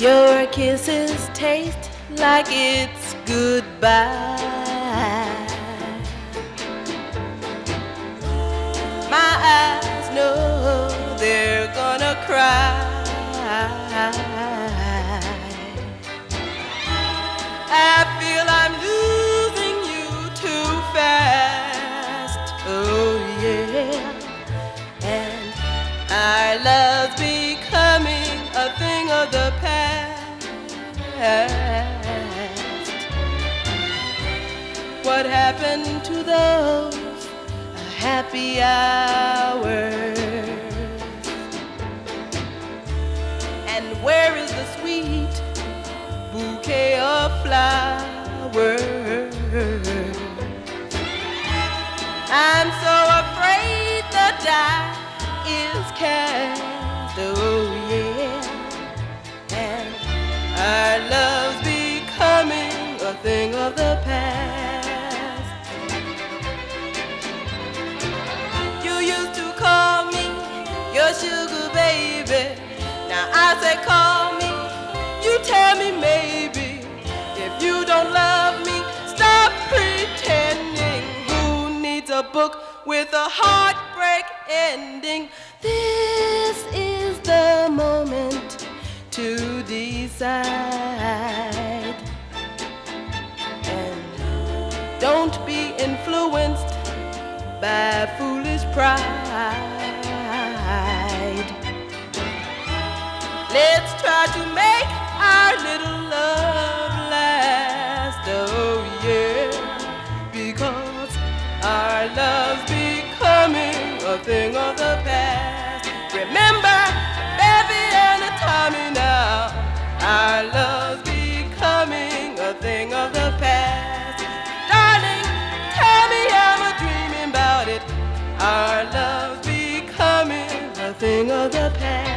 Your kisses taste like it's goodbye. My eyes know they're gonna cry. I feel I'm losing you too fast. Oh yeah. And our love's becoming a thing of the past. What happened to those happy hours? And where is the sweet bouquet of flowers? I'm so afraid the die is cast. Oh yeah. And our love's becoming a thing of the past. You used to call me your sugar baby. Now I say call me, you tell me maybe. If you don't love me, stop pretending. Who needs a book with a heartbreak ending? This is the moment to decide. And don't be influenced by foolish pride. Let's try to make our little love last. Oh yeah. Because our love's becoming a thing of the past. Remember, Bevy and Tommy now. Our love's becoming a thing of the past. Darling, tell me I'm a dreaming about it. Our love's becoming a thing of the past.